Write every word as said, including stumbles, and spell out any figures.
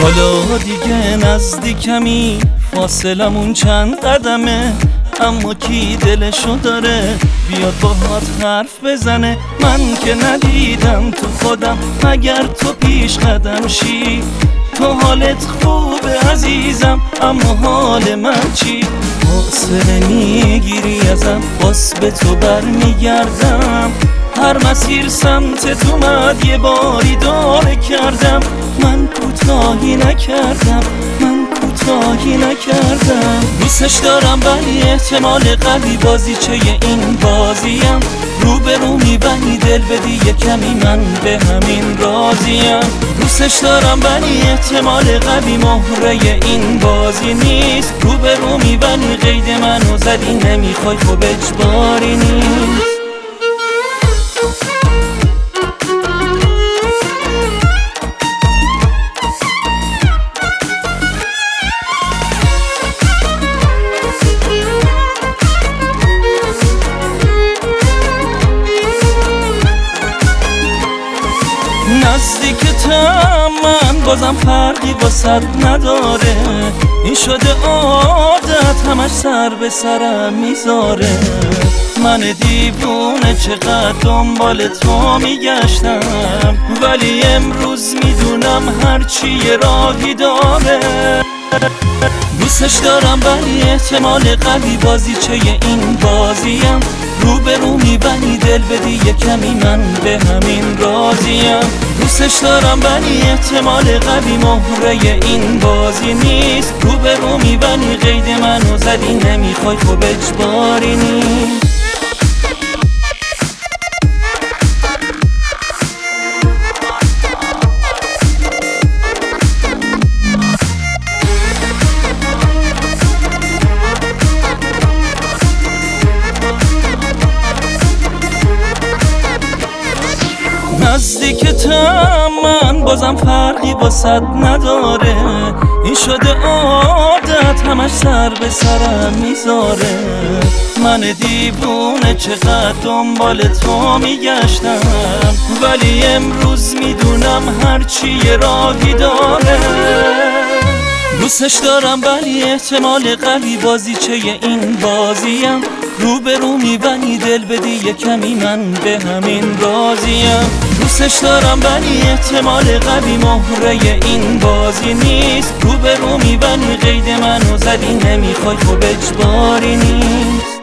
حالا دیگه نزدیکمی، فاصلمون چند قدمه، اما کی دلشو داره بیاد باهات حرف بزنه. من که ندیدم تو خودم مگر تو پیش قدم شی. تو حالت خوبه عزیزم اما حال من چی؟ حوصله میگیری ازم باز به تو بر میگردم. هر مسیر سمت تو اومد یه باری داره کردم. من کوتاهی نکردم، من کوتاهی نکردم. دوستش دارم ولی احتمال قوی بازیچه این بازیم. رو به رو میبنی دل بدی یه کمی من به همین راضیم. دوستش دارم ولی احتمال قوی مهره این بازی نیست. رو به رو میبنی قید منو زدی نمیخوای خب اجباری نیست. نزدیکتم من بازم فرقی واسد نداره. این شده عادت همش سر به سرم میذاره. من دیوونه چقدر دنبال تو میگشتم، ولی امروز میدونم هرچی یه راهی داره. دوستش دارم ولی احتمال قوی بازیچه این بازیم. رو به رو میبنی دل بدی یه کمی من به همین راضیم. دوستش دارم ولی احتمال قوی مهره این بازی نیست. رو به رو میبنی قید منو زدی نمیخوای خب اجباری نیست. نزدیکتم من بازم فرقی واسد نداره. این شده عادت همش سر به سرم میذاره. من دیوونه چقدر دنبال تو میگشتم، ولی امروز میدونم هرچی یه راهی داره. دوستش دارم ولی احتمال قوی بازیچه این بازیم. رو به رو میبنی دل بدی یه کمی من به همین راضیم. دوستش دارم ولی احتمال قوی مهره این بازی نیست. رو به رو میبنی قید منو زدی نمیخوای خب اجباری نیست.